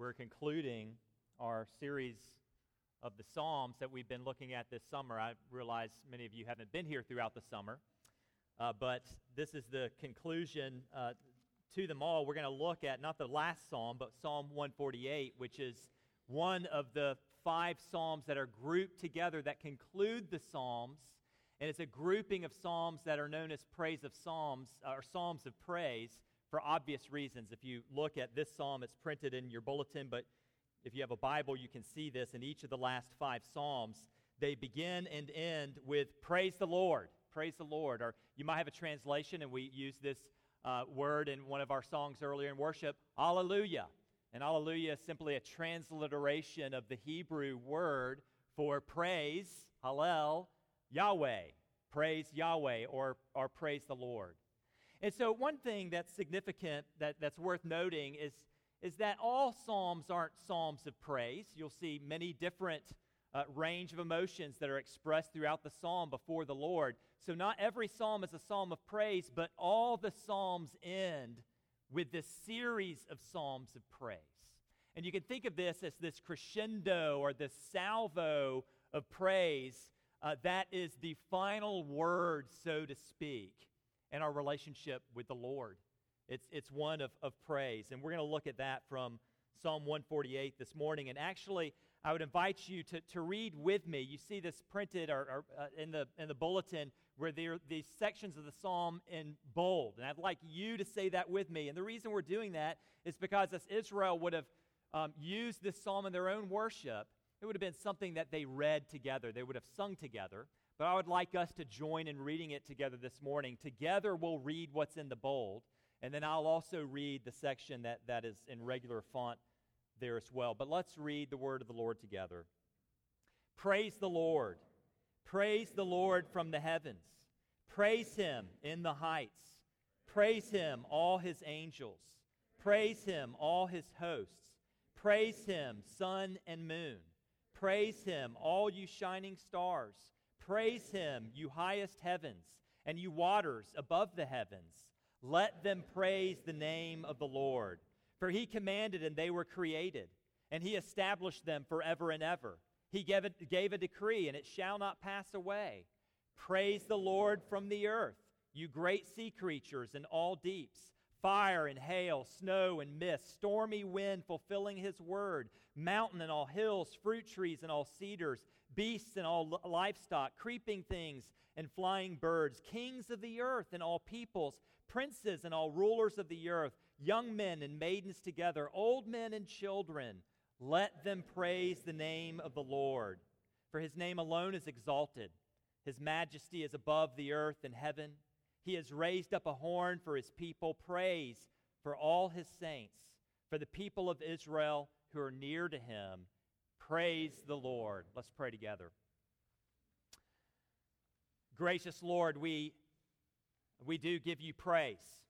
We're concluding our series of the Psalms that we've been looking at this summer. I realize many of you haven't been here throughout the summer, but this is the conclusion to them all. We're going to look at not the last Psalm, but Psalm 148, which is one of the 5 Psalms that are grouped together that conclude the Psalms, and it's a grouping of Psalms that are known as praise of Psalms, or Psalms of praise, for obvious reasons. If you look at this psalm, it's printed in your bulletin, but if you have a Bible, you can see this in each of the last 5 psalms. They begin and end with praise the Lord, praise the Lord. Or you might have a translation, and we use this word in one of our songs earlier in worship, Alleluia. And Alleluia is simply a transliteration of the Hebrew word for praise, Hallel, Yahweh, praise Yahweh, or praise the Lord. And so one thing that's significant, that's worth noting, is that all psalms aren't psalms of praise. You'll see many different range of emotions that are expressed throughout the psalm before the Lord. So not every psalm is a psalm of praise, but all the psalms end with this series of psalms of praise. And you can think of this as this crescendo or this salvo of praise that is the final word, so to speak, in our relationship with the Lord. It's one of praise. And we're going to look at that from Psalm 148 this morning. And actually, I would invite you to read with me. You see this printed or in the bulletin where there are these sections of the psalm in bold. And I'd like you to say that with me. And the reason we're doing that is because as Israel would have used this psalm in their own worship, it would have been something that they read together. They would have sung together. But I would like us to join in reading it together this morning. Together we'll read what's in the bold, and then I'll also read the section that is in regular font there as well. But let's read the word of the Lord together. Praise the Lord. Praise the Lord from the heavens. Praise Him in the heights. Praise Him, all His angels. Praise Him, all His hosts. Praise Him, sun and moon. Praise Him, all you shining stars. Praise Him, you highest heavens, and you waters above the heavens. Let them praise the name of the Lord. For He commanded, and they were created, and He established them forever and ever. He gave a decree, and it shall not pass away. Praise the Lord from the earth, you great sea creatures and all deeps. Fire and hail, snow and mist, stormy wind fulfilling His word, mountain and all hills, fruit trees and all cedars, beasts and all livestock, creeping things and flying birds, kings of the earth and all peoples, princes and all rulers of the earth, young men and maidens together, old men and children. Let them praise the name of the Lord. For His name alone is exalted. His majesty is above the earth and heaven. He has raised up a horn for His people, praise for all His saints, for the people of Israel who are near to Him. Praise the Lord. Let's pray together. Gracious Lord, we do give You praise.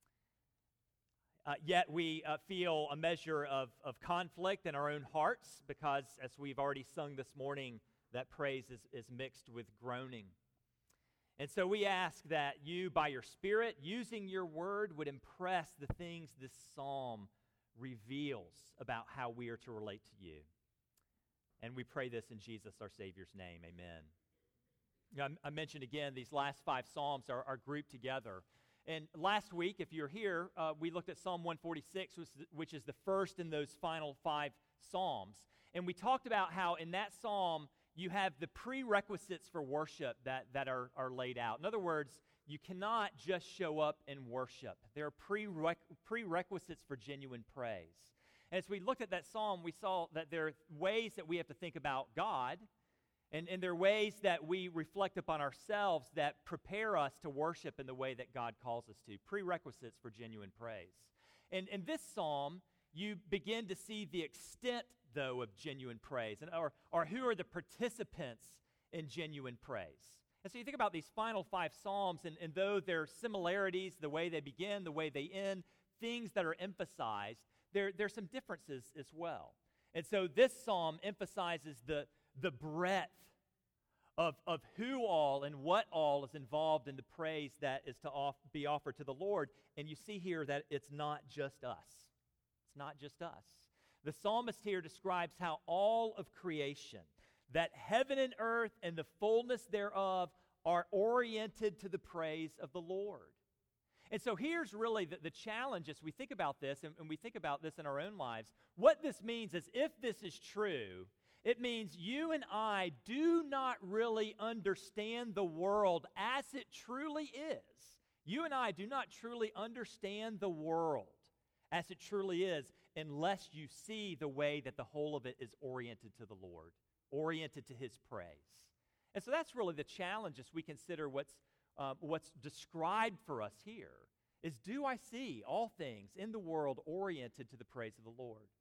Yet we feel a measure of conflict in our own hearts because, as we've already sung this morning, that praise is mixed with groaning. And so we ask that You, by Your Spirit, using Your word, would impress the things this psalm reveals about how we are to relate to You. And we pray this in Jesus, our Savior's name. Amen. I mentioned again, these last 5 psalms are grouped together. And last week, if you're here, we looked at Psalm 146, which is the first in those final 5 psalms. And we talked about how in that psalm, you have the prerequisites for worship that are laid out. In other words, you cannot just show up and worship. There are prerequisites for genuine praise. And as we looked at that psalm, we saw that there are ways that we have to think about God, and there are ways that we reflect upon ourselves that prepare us to worship in the way that God calls us to. Prerequisites for genuine praise. And in this psalm, you begin to see the extent, though, of genuine praise, or who are the participants in genuine praise. And so you think about these final 5 psalms, and though there are similarities, the way they begin, the way they end, things that are emphasized, there's some differences as well. And so this psalm emphasizes the breadth of who all and what all is involved in the praise that is to be offered to the Lord. And you see here that it's not just us. It's not just us. The psalmist here describes how all of creation, that heaven and earth and the fullness thereof, are oriented to the praise of the Lord. And so here's really the challenge as we think about this, and we think about this in our own lives. What this means is, if this is true, it means you and I do not really understand the world as it truly is. You and I do not truly understand the world as it truly is unless you see the way that the whole of it is oriented to the Lord, oriented to His praise. And so that's really the challenge as we consider what's described for us here, is do I see all things in the world oriented to the praise of the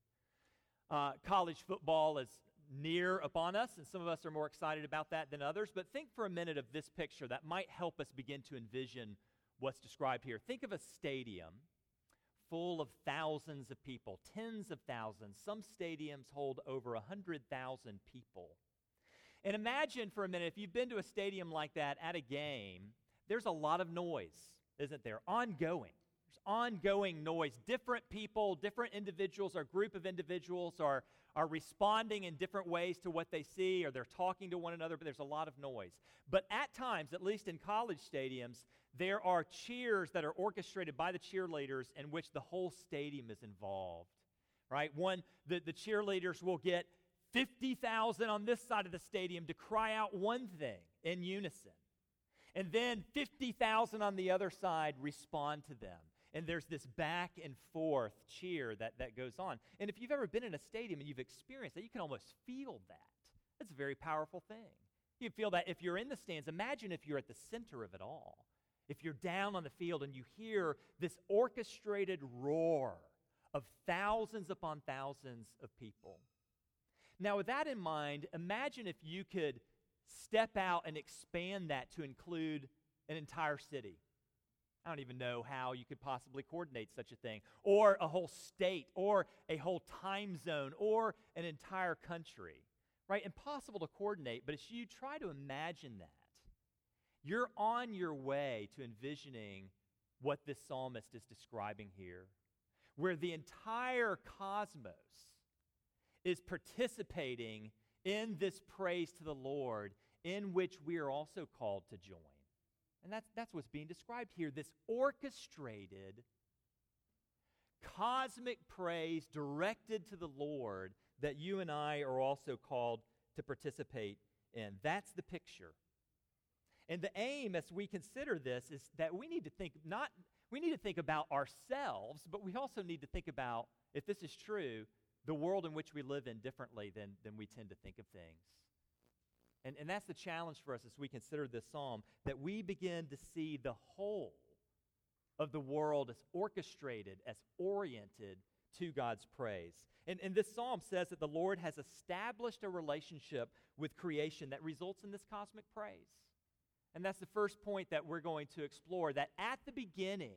Lord? College football is near upon us, and some of us are more excited about that than others, but think for a minute of this picture that might help us begin to envision what's described here. Think of a stadium full of thousands of people, tens of thousands. Some stadiums hold over 100,000 people. And imagine for a minute, if you've been to a stadium like that at a game, there's a lot of noise, isn't there? Ongoing. There's ongoing noise. Different people, different individuals, or group of individuals are responding in different ways to what they see, or they're talking to one another, but there's a lot of noise. But at times, at least in college stadiums, there are cheers that are orchestrated by the cheerleaders in which the whole stadium is involved, right? The cheerleaders will get 50,000 on this side of the stadium to cry out one thing in unison. And then 50,000 on the other side respond to them. And there's this back and forth cheer that goes on. And if you've ever been in a stadium and you've experienced that, you can almost feel that. That's a very powerful thing. You feel that if you're in the stands. Imagine if you're at the center of it all. If you're down on the field and you hear this orchestrated roar of thousands upon thousands of people. Now, with that in mind, imagine if you could step out and expand that to include an entire city. I don't even know how you could possibly coordinate such a thing. Or a whole state, or a whole time zone, or an entire country. Right? Impossible to coordinate, but as you try to imagine that, you're on your way to envisioning what this psalmist is describing here, where the entire cosmos is participating in this praise to the Lord, in which we are also called to join. And that's what's being described here, this orchestrated, cosmic praise directed to the Lord that you and I are also called to participate in. That's the picture. And the aim as we consider this is that we need to think about ourselves, but we also need to think about, if this is true, the world in which we live in differently than we tend to think of things. And that's the challenge for us as we consider this psalm, that we begin to see the whole of the world as orchestrated, as oriented to God's praise. And this psalm says that the Lord has established a relationship with creation that results in this cosmic praise. And that's the first point that we're going to explore, that at the beginning,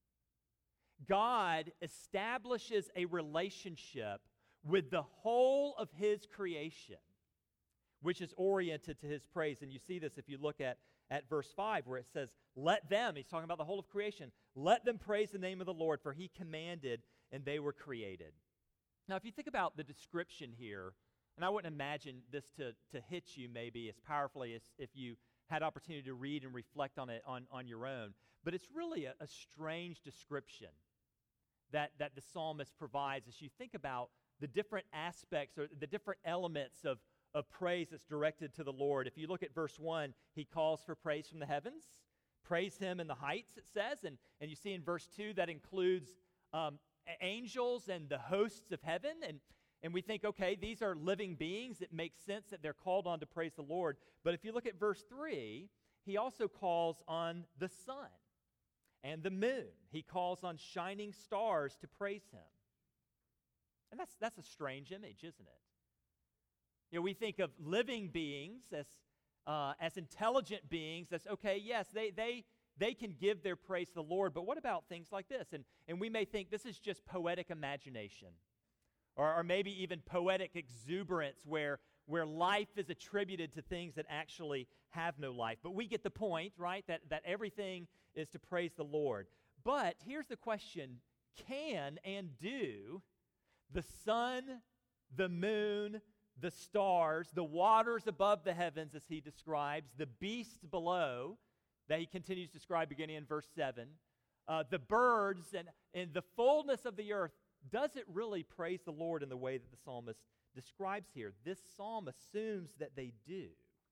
God establishes a relationship with the whole of His creation, which is oriented to His praise. And you see this if you look at verse 5, where it says, let them, he's talking about the whole of creation, let them praise the name of the Lord, for He commanded and they were created. Now, if you think about the description here, and I wouldn't imagine this to hit you maybe as powerfully as if you had opportunity to read and reflect on it on your own, but it's really a strange description that the psalmist provides as you think about the different aspects or the different elements of praise that's directed to the Lord. If you look at verse 1, he calls for praise from the heavens. Praise Him in the heights, it says. And you see in verse 2 that includes angels and the hosts of heaven. And we think, okay, these are living beings. It makes sense that they're called on to praise the Lord. But if you look at verse 3, he also calls on the sun and the moon. He calls on shining stars to praise Him. And that's a strange image, isn't it? You know, we think of living beings as intelligent beings. That's okay, yes, they can give their praise to the Lord, but what about things like this? And we may think this is just poetic imagination, or maybe even poetic exuberance where life is attributed to things that actually have no life. But we get the point, right, that everything is to praise the Lord. But here's the question, can and do the sun, the moon, the stars, the waters above the heavens, as he describes, the beasts below, that he continues to describe beginning in verse 7, the birds, and the fullness of the earth, does it really praise the Lord in the way that the psalmist describes here? This psalm assumes that they do.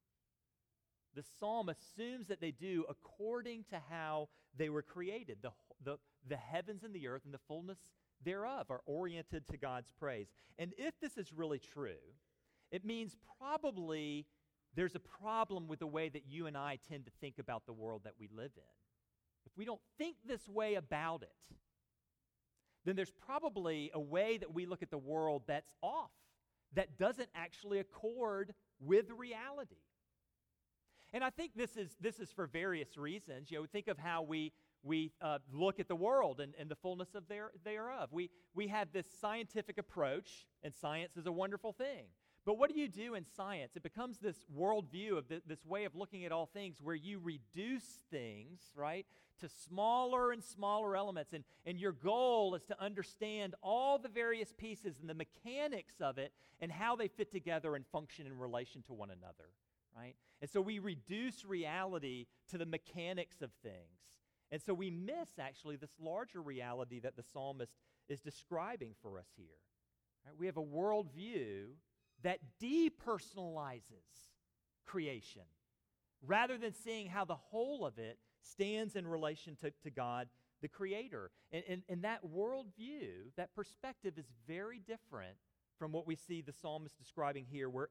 The psalm assumes that they do according to how they were created. The heavens and the earth and the fullness thereof are oriented to God's praise. And if this is really true, it means probably there's a problem with the way that you and I tend to think about the world that we live in. If we don't think this way about it, then there's probably a way that we look at the world that's off, that doesn't actually accord with reality. And I think this is for various reasons. Think of how we look at the world and the fullness of thereof. We have this scientific approach, and science is a wonderful thing. But what do you do in science? It becomes this worldview of this way of looking at all things where you reduce things, right, to smaller and smaller elements. And your goal is to understand all the various pieces and the mechanics of it and how they fit together and function in relation to one another, right? And so we reduce reality to the mechanics of things. And so we miss, actually, this larger reality that the psalmist is describing for us here. Right? We have a worldview that depersonalizes creation rather than seeing how the whole of it stands in relation to God, the Creator. And that worldview, that perspective is very different from what we see the psalmist describing here, where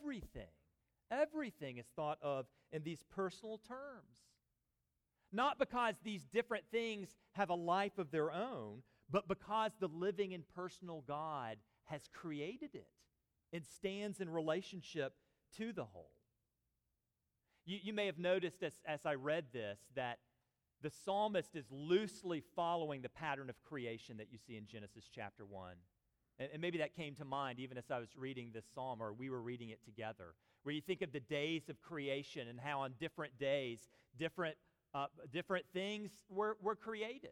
everything is thought of in these personal terms. Not because these different things have a life of their own, but because the living and personal God has created it and stands in relationship to the whole. You may have noticed as I read this that the psalmist is loosely following the pattern of creation that you see in Genesis chapter 1. And maybe that came to mind even as I was reading this psalm, or we were reading it together, where you think of the days of creation and how on different days, different things were created.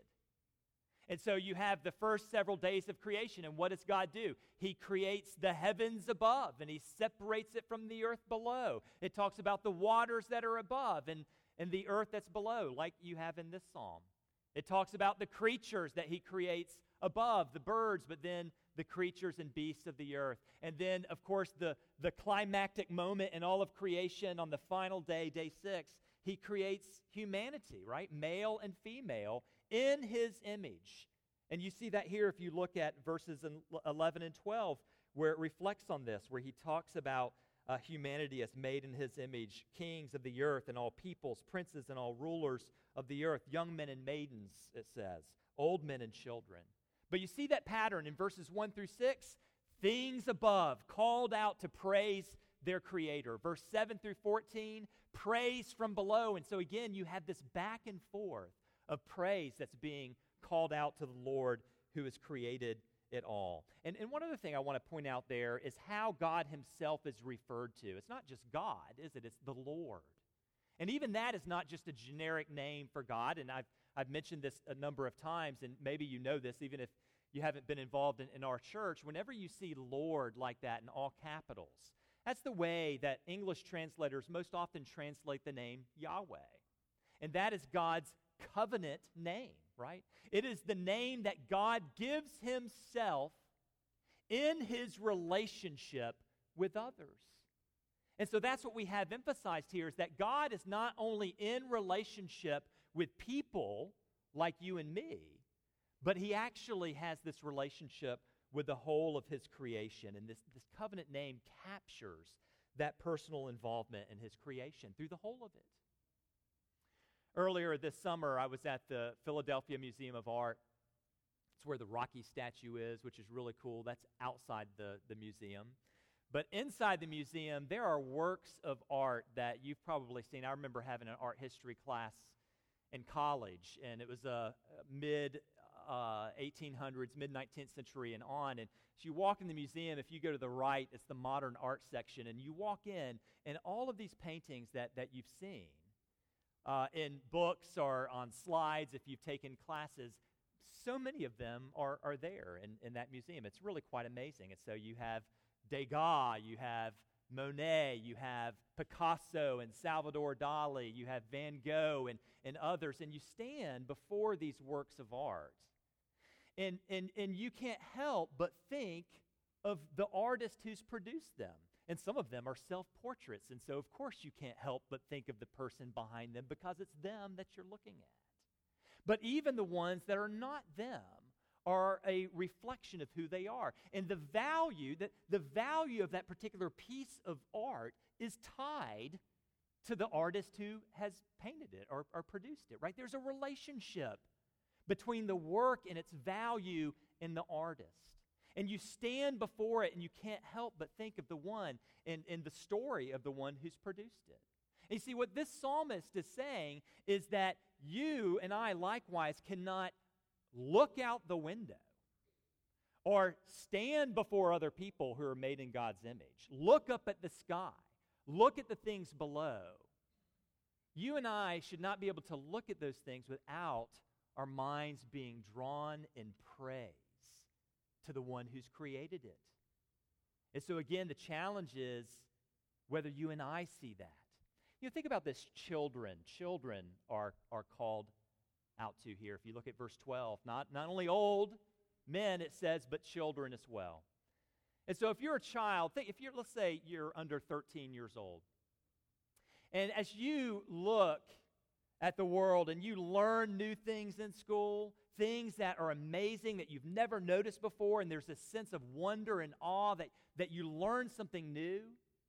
And so you have the first several days of creation, and what does God do? He creates the heavens above, and he separates it from the earth below. It talks about the waters that are above and the earth that's below, like you have in this psalm. It talks about the creatures that he creates above, the birds, but then the creatures and beasts of the earth. And then, of course, the climactic moment in all of creation on the final day, day 6, he creates humanity, right? Male and female in his image. And you see that here if you look at verses 11 and 12, where it reflects on this, where he talks about humanity as made in his image, kings of the earth and all peoples, princes and all rulers of the earth, young men and maidens, it says, old men and children. But you see that pattern in verses 1 through 6, things above called out to praise their Creator. Verse 7 through 14, praise from below. And so again, you have this back and forth of praise that's being called out to the Lord who has created it all. And one other thing I want to point out there is how God himself is referred to. It's not just God, is it? It's the Lord. And even that is not just a generic name for God. And I've mentioned this a number of times, and maybe you know this even if you haven't been involved in our church. Whenever you see Lord like that in all capitals, that's the way that English translators most often translate the name Yahweh. And that is God's covenant name, right? It is the name that God gives himself in his relationship with others. And so that's what we have emphasized here, is that God is not only in relationship with people like you and me, but he actually has this relationship with the whole of his creation. And this covenant name captures that personal involvement in his creation through the whole of it. Earlier this summer, I was at the Philadelphia Museum of Art. It's where the Rocky statue is, which is really cool. That's outside the museum. But inside the museum, there are works of art that you've probably seen. I remember having an art history class in college, and it was a mid-1800s, mid-19th century and on. And as you walk in the museum, if you go to the right, it's the modern art section, and you walk in, and all of these paintings that you've seen in books or on slides if you've taken classes, so many of them are there in that museum. It's really quite amazing. And so you have Degas, you have Monet, you have Picasso and Salvador Dali, you have Van Gogh and others, and you stand before these works of art. And you can't help but think of the artist who's produced them. And some of them are self-portraits, and so of course you can't help but think of the person behind them because it's them that you're looking at. But even the ones that are not them are a reflection of who they are. And the value of that particular piece of art is tied to the artist who has painted it or produced it, right? There's a relationship between the work and its value and the artist. And you stand before it and you can't help but think of the one in the story of the one who's produced it. And you see, what this psalmist is saying is that you and I likewise cannot look out the window or stand before other people who are made in God's image. Look up at the sky. Look at the things below. You and I should not be able to look at those things without our minds being drawn in praise to the one who's created it. And so again, the challenge is whether you and I see that. You know, think about this, children. Children are called out to here. If you look at verse 12, not only old men, it says, but children as well. And so if you're a child, let's say you're under 13 years old, and as you look at the world and you learn new things in school, things that are amazing that you've never noticed before, and there's this sense of wonder and awe that you learn something new,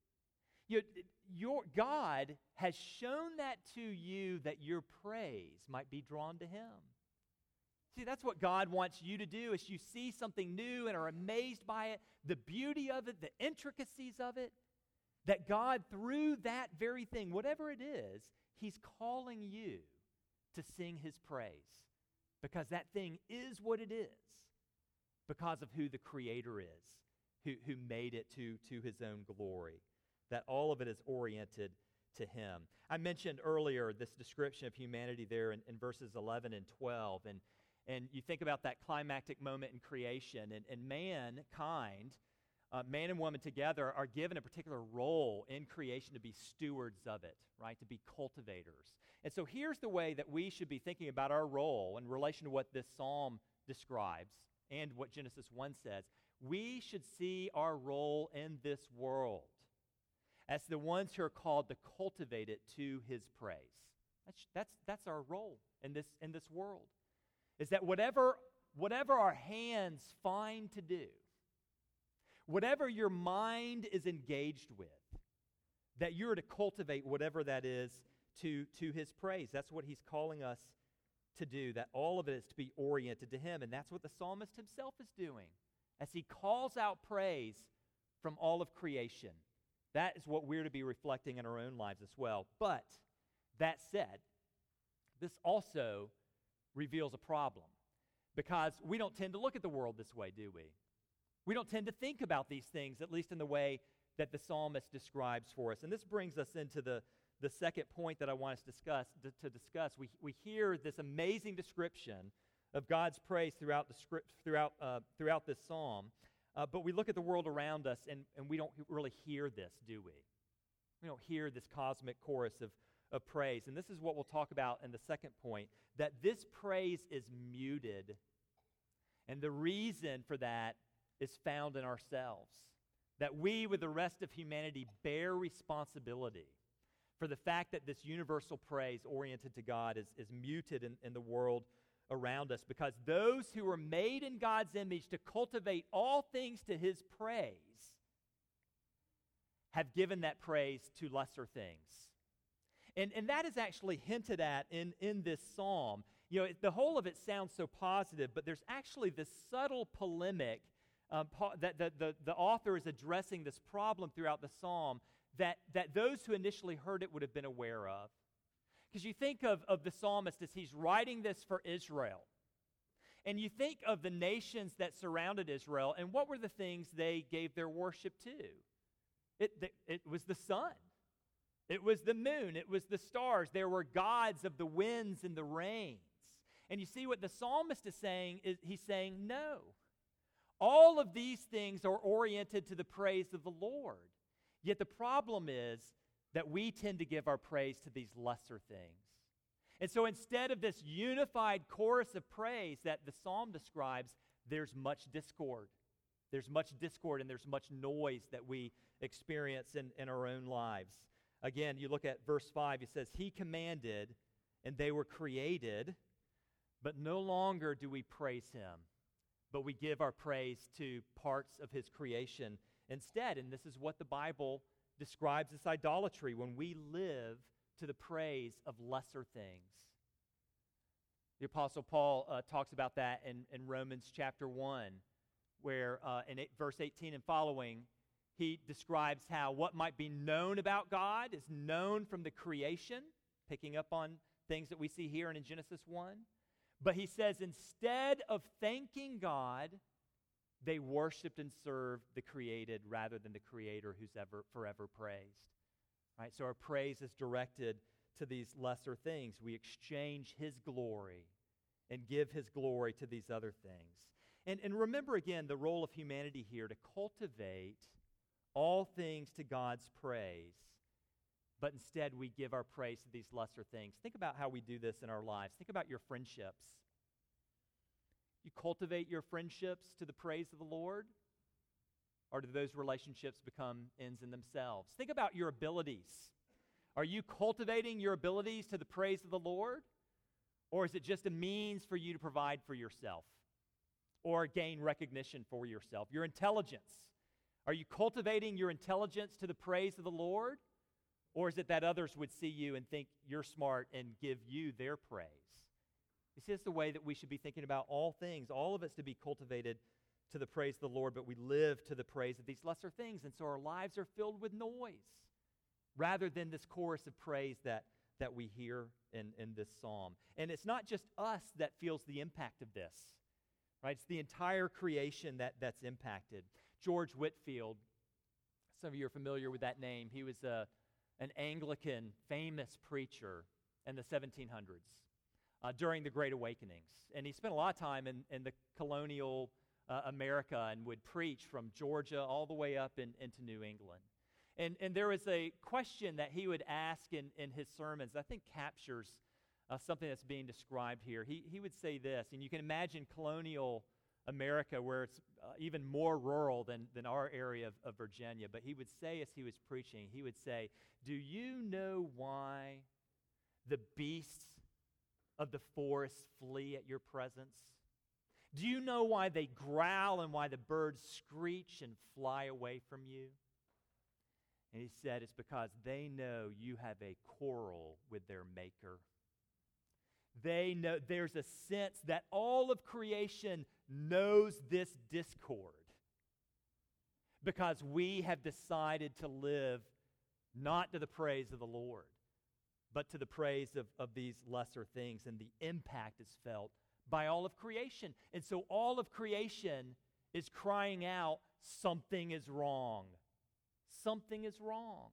your God has shown that to you that your praise might be drawn to Him. See, that's what God wants you to do as you see something new and are amazed by it, the beauty of it, the intricacies of it, that God, through that very thing, whatever it is, He's calling you to sing His praise because that thing is what it is because of who the Creator is, who made it to His own glory, that all of it is oriented to Him. I mentioned earlier this description of humanity there in verses 11 and 12, and you think about that climactic moment in creation, and mankind, man and woman together are given a particular role in creation to be stewards of it, right, to be cultivators. And so here's the way that we should be thinking about our role in relation to what this psalm describes and what Genesis 1 says. We should see our role in this world as the ones who are called to cultivate it to His praise. That's our role in this world, is that whatever our hands find to do, whatever your mind is engaged with, that you're to cultivate whatever that is to His praise. That's what He's calling us to do, that all of it is to be oriented to Him. And that's what the psalmist himself is doing as he calls out praise from all of creation. That is what we're to be reflecting in our own lives as well. But that said, this also reveals a problem because we don't tend to look at the world this way, do we? We don't tend to think about these things, at least in the way that the psalmist describes for us. And this brings us into the second point that I want us to discuss. We hear this amazing description of God's praise throughout this psalm, but we look at the world around us and we don't really hear this, do we? We don't hear this cosmic chorus of praise. And this is what we'll talk about in the second point, that this praise is muted. And the reason for that is found in ourselves, that we, with the rest of humanity, bear responsibility for the fact that this universal praise oriented to God is muted in the world around us, because those who were made in God's image to cultivate all things to His praise have given that praise to lesser things. And that is actually hinted at in this psalm. You know, the whole of it sounds so positive, but there's actually this subtle polemic that the author is addressing this problem throughout the psalm that those who initially heard it would have been aware of. Because you think of the psalmist as he's writing this for Israel. And you think of the nations that surrounded Israel, and what were the things they gave their worship to? It was the sun. It was the moon. It was the stars. There were gods of the winds and the rains. And you see what the psalmist is saying is he's saying no. All of these things are oriented to the praise of the Lord. Yet the problem is that we tend to give our praise to these lesser things. And so instead of this unified chorus of praise that the psalm describes, there's much discord. There's much discord and there's much noise that we experience in our own lives. Again, you look at verse 5, it says, He commanded and they were created, but no longer do we praise Him, but we give our praise to parts of His creation instead. And this is what the Bible describes as idolatry, when we live to the praise of lesser things. The Apostle Paul talks about that in Romans chapter 1, where verse 18 and following, he describes how what might be known about God is known from the creation, picking up on things that we see here in Genesis 1. But he says instead of thanking God, they worshiped and served the created rather than the Creator who's forever praised. Right? So our praise is directed to these lesser things. We exchange His glory and give His glory to these other things. And remember again the role of humanity here to cultivate all things to God's praise, but instead we give our praise to these lesser things. Think about how we do this in our lives. Think about your friendships. You cultivate your friendships to the praise of the Lord, or do those relationships become ends in themselves? Think about your abilities. Are you cultivating your abilities to the praise of the Lord, or is it just a means for you to provide for yourself or gain recognition for yourself? Your intelligence. Are you cultivating your intelligence to the praise of the Lord, or is it that others would see you and think you're smart and give you their praise? You see, it's the way that we should be thinking about all things. All of it's to be cultivated to the praise of the Lord, but we live to the praise of these lesser things. And so our lives are filled with noise rather than this chorus of praise that we hear in this psalm. And it's not just us that feels the impact of this, right? It's the entire creation that's impacted. George Whitefield, some of you are familiar with that name. He was an Anglican famous preacher in the 1700s. During the Great Awakenings. And he spent a lot of time in the colonial America and would preach from Georgia all the way up into New England. And there was a question that he would ask in his sermons that I think captures something that's being described here. He would say this, and you can imagine colonial America where it's even more rural than our area of Virginia, but he would say as he was preaching, he would say, "Do you know why the beasts of the forest flee at your presence? Do you know why they growl and why the birds screech and fly away from you?" And he said, it's because they know you have a quarrel with their maker. They know there's a sense that all of creation knows this discord because we have decided to live not to the praise of the Lord, but to the praise of these lesser things, and the impact is felt by all of creation. And so all of creation is crying out, something is wrong. Something is wrong.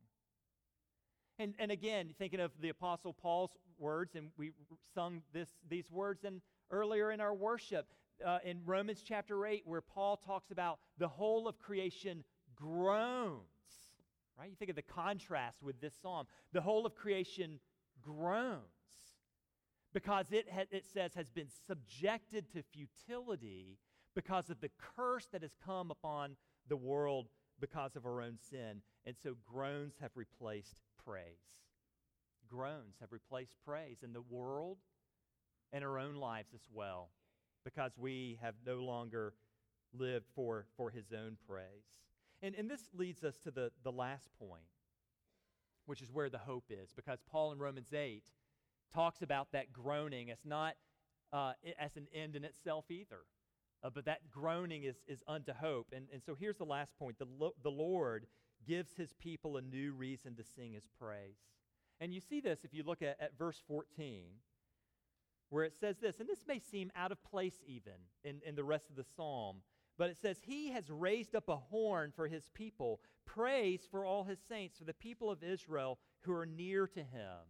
And again, thinking of the Apostle Paul's words, and we sung these words earlier in our worship, in Romans chapter 8, where Paul talks about the whole of creation groans. Right? You think of the contrast with this psalm. The whole of creation groans because it says has been subjected to futility because of the curse that has come upon the world because of our own sin. And so groans have replaced praise. Groans have replaced praise in the world and our own lives as well, because we have no longer lived for His own praise. And this leads us to the last point, which is where the hope is, because Paul in Romans 8 talks about that groaning as not as an end in itself either, but that groaning is unto hope. And so here's the last point. The Lord gives His people a new reason to sing His praise. And you see this if you look at verse 14, where it says this, and this may seem out of place even in the rest of the psalm, but it says, He has raised up a horn for His people, praise for all His saints, for the people of Israel who are near to Him.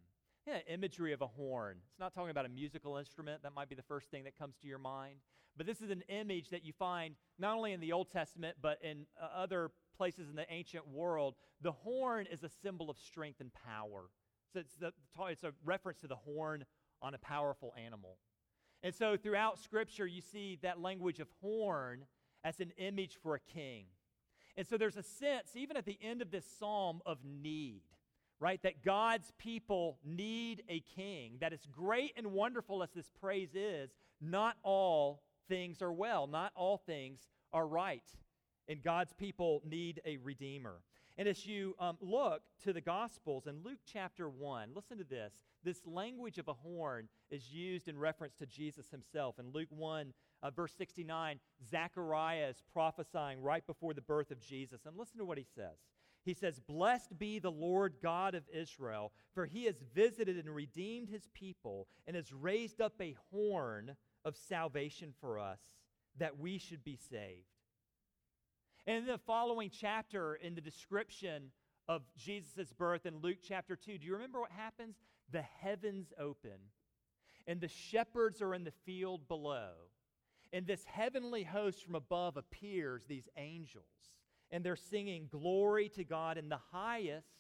imagery of a horn. It's not talking about a musical instrument. That might be the first thing that comes to your mind. But this is an image that you find not only in the Old Testament, but in other places in the ancient world. The horn is a symbol of strength and power. So it's a reference to the horn on a powerful animal. And so throughout Scripture, you see that language of horn as an image for a king. And so there's a sense, even at the end of this psalm, of need, right? That God's people need a king. That as great and wonderful as this praise is, not all things are well. Not all things are right. And God's people need a redeemer. And as you look to the Gospels in Luke chapter 1, listen to this. This language of a horn is used in reference to Jesus himself. In Luke 1, verse 69, Zechariah is prophesying right before the birth of Jesus. And listen to what he says. He says, "Blessed be the Lord God of Israel, for he has visited and redeemed his people and has raised up a horn of salvation for us, that we should be saved." And in the following chapter, in the description of Jesus' birth in Luke chapter 2, do you remember what happens? The heavens open, and the shepherds are in the field below. And this heavenly host from above appears, these angels, and they're singing glory to God in the highest.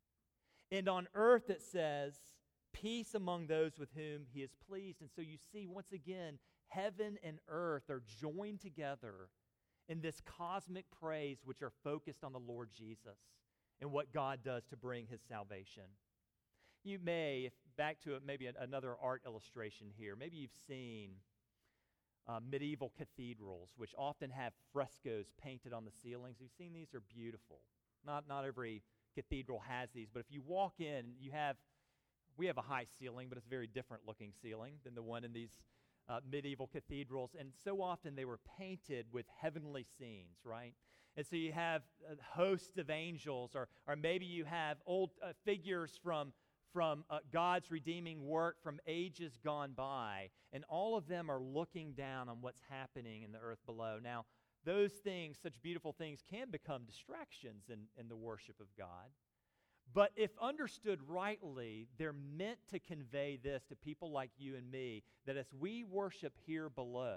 And on earth it says, peace among those with whom he is pleased. And so you see, once again, heaven and earth are joined together in this cosmic praise, which are focused on the Lord Jesus and what God does to bring his salvation. You may, back to maybe another art illustration here, maybe you've seen medieval cathedrals, which often have frescoes painted on the ceilings. You've seen these? Are beautiful. Not every cathedral has these, but if you walk in, we have a high ceiling, but it's a very different looking ceiling than the one in these medieval cathedrals, and so often they were painted with heavenly scenes, right? And so you have hosts of angels, or maybe you have old figures from God's redeeming work from ages gone by, and all of them are looking down on what's happening in the earth below. Now, those things, such beautiful things, can become distractions in the worship of God. But if understood rightly, they're meant to convey this to people like you and me, that as we worship here below,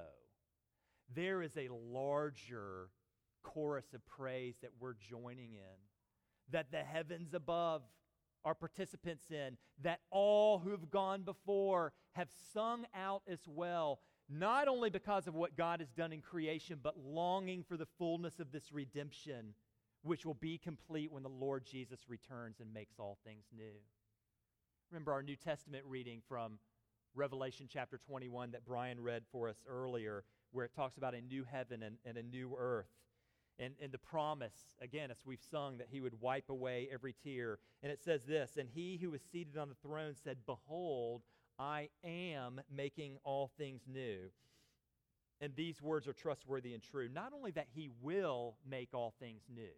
there is a larger chorus of praise that we're joining in, that the heavens above are participants in, that all who've gone before have sung out as well, not only because of what God has done in creation, but longing for the fullness of this redemption, which will be complete when the Lord Jesus returns and makes all things new. Remember our New Testament reading from Revelation chapter 21 that Brian read for us earlier, where it talks about a new heaven and a new earth. And the promise, again, as we've sung, that he would wipe away every tear. And it says this, "And he who was seated on the throne said, 'Behold, I am making all things new.'" And these words are trustworthy and true. Not only that he will make all things new,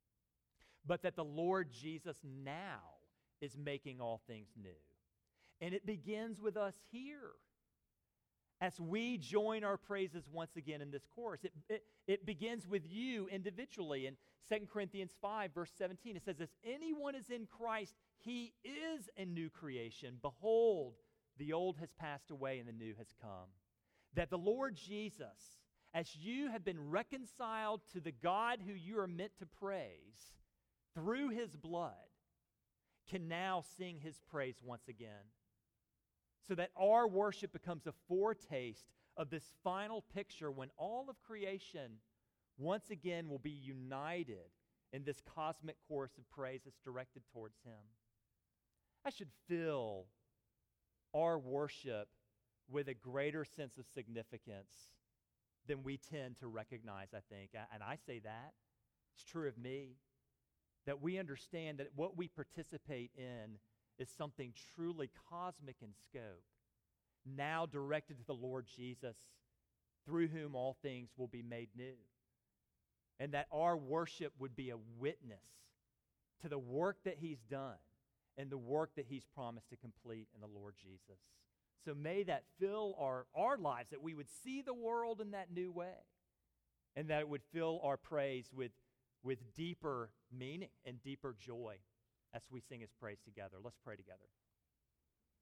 but that the Lord Jesus now is making all things new. And it begins with us here. As we join our praises once again in this chorus, it begins with you individually. In 2 Corinthians 5, verse 17, it says, "If anyone is in Christ, he is a new creation. Behold, the old has passed away and the new has come." That the Lord Jesus, as you have been reconciled to the God who you are meant to praise through his blood, can now sing his praise once again. So that our worship becomes a foretaste of this final picture when all of creation once again will be united in this cosmic chorus of praise that's directed towards him. I should fill our worship with a greater sense of significance than we tend to recognize, I think. And I say that. It's true of me. That we understand that what we participate in is something truly cosmic in scope, now directed to the Lord Jesus, through whom all things will be made new. And that our worship would be a witness to the work that he's done and the work that he's promised to complete in the Lord Jesus. So may that fill our lives, that we would see the world in that new way, and that it would fill our praise with deeper meaning and deeper joy as we sing his praise together. Let's pray together.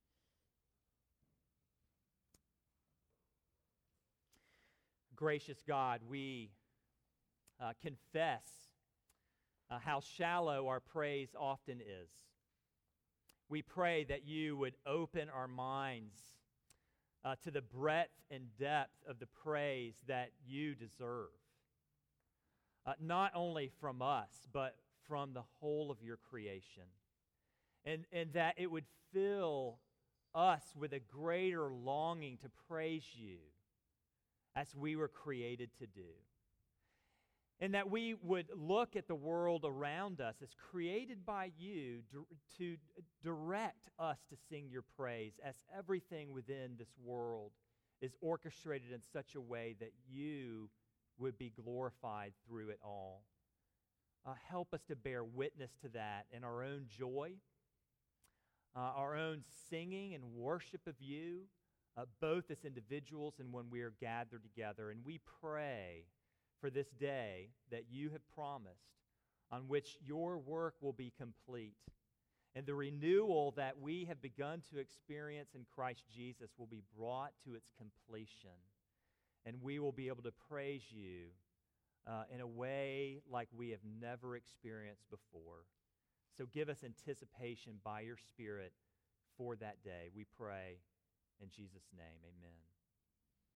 Gracious God, we confess how shallow our praise often is. We pray that you would open our minds to the breadth and depth of the praise that you deserve, not only from us, but from the whole of your creation, and that it would fill us with a greater longing to praise you as we were created to do. And that we would look at the world around us as created by you to direct us to sing your praise, as everything within this world is orchestrated in such a way that you would be glorified through it all. Help us to bear witness to that in our own joy, our own singing and worship of you, both as individuals and when we are gathered together. And we pray for this day that you have promised, on which your work will be complete, and the renewal that we have begun to experience in Christ Jesus will be brought to its completion, and we will be able to praise you in a way like we have never experienced before. So give us anticipation by your Spirit for that day. We pray in Jesus' name, amen.